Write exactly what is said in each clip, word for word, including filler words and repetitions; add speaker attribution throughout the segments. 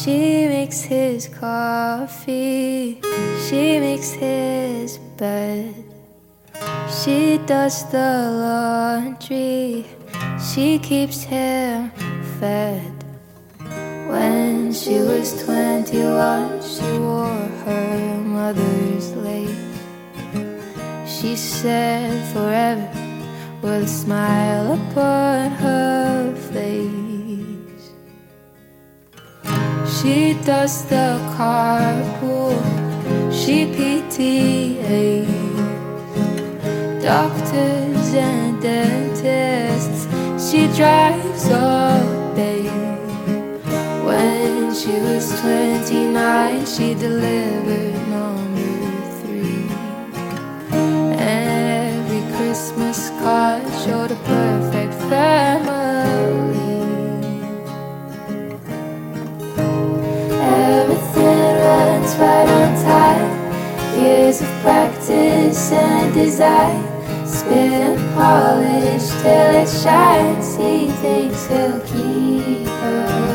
Speaker 1: She makes his coffee, she makes his bed, she does the laundry, she keeps him fed. When she was twenty-one, she wore her mother's lace. She said forever with a smile upon her face. She does the carpool, she P T As, doctors and dentists, she drives all day. When she was twenty-nine, she delivered number three, and every Christmas card showed a perfect family. Everything runs right on time, years of practice and design, spit and polish till it shines. He thinks he'll keep her.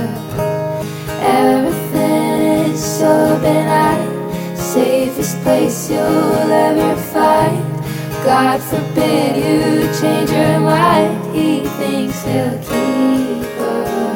Speaker 1: Everything is so benign, safest place you'll ever find. God forbid you change your mind. He thinks he'll keep her.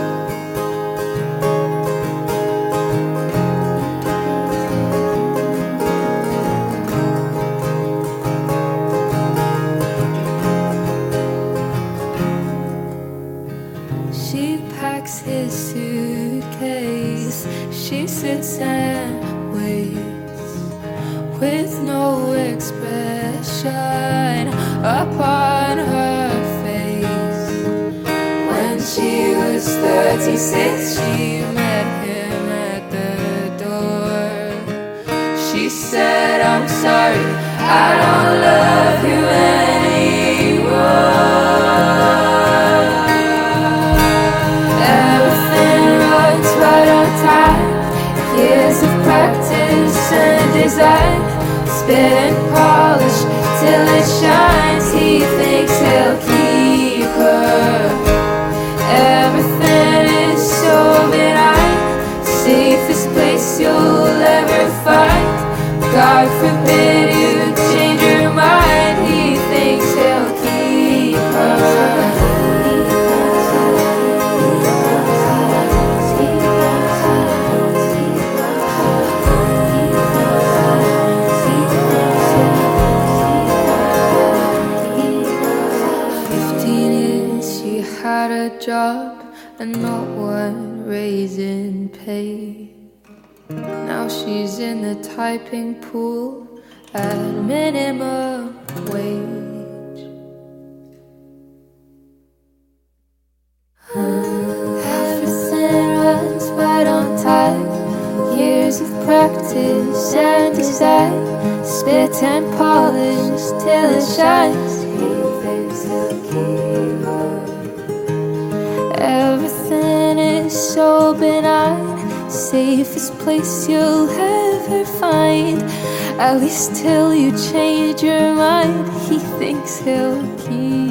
Speaker 1: She packs his suitcase, she sits and waits with no expression upon her face. When she was thirty-six, she met him at the door. She said, I'm sorry, I don't love you anymore. Years of practice and design, spit and polish till it shines. He thinks he'll keep her. Everything is so benign, safest place you'll ever find. God forbid you change your mind. He thinks he'll keep her. Had a job and not one raise in pay. Now she's in the typing pool at minimum wage. Everything runs right on time, years of practice and design, spit and polish till it shines. He thinks he'll keep her. Everything is so benign, safest place you'll ever find. At least till you change your mind, he thinks he'll keep